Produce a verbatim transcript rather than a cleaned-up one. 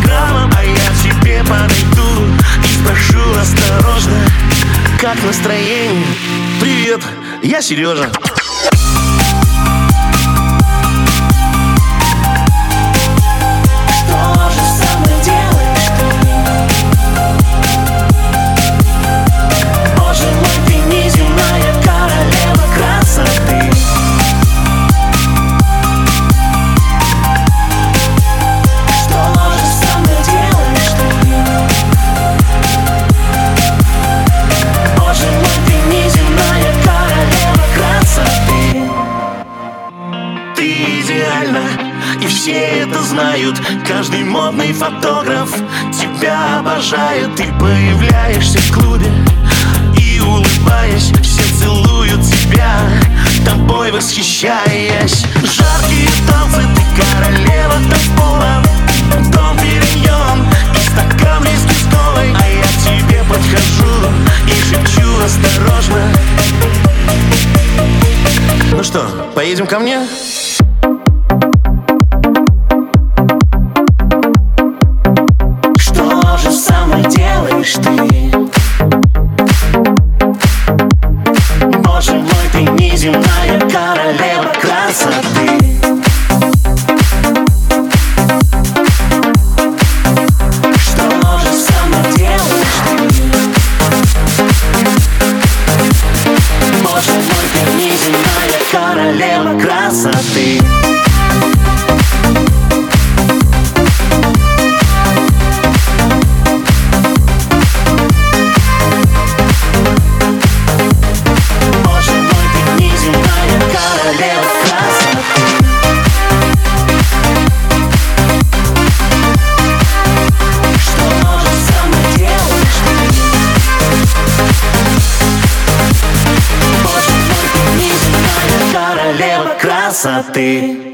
граммом, а я к тебе подойду и спрошу осторожно: как настроение? Привет, я Сережа. И все это знают, каждый модный фотограф тебя обожает. Ты появляешься в клубе и, улыбаясь, все целуют тебя, тобой восхищаясь. Жаркие танцы, ты королева танцпола, Дом Периньон и стакан виски с колой. А я к тебе подхожу и шепчу осторожно: ну что, поедем ко мне? Делаешь ты? Боже мой, ты неземная королева красоты. Что же со мной делаешь ты? Боже мой, ты неземная королева красоты. Красоты.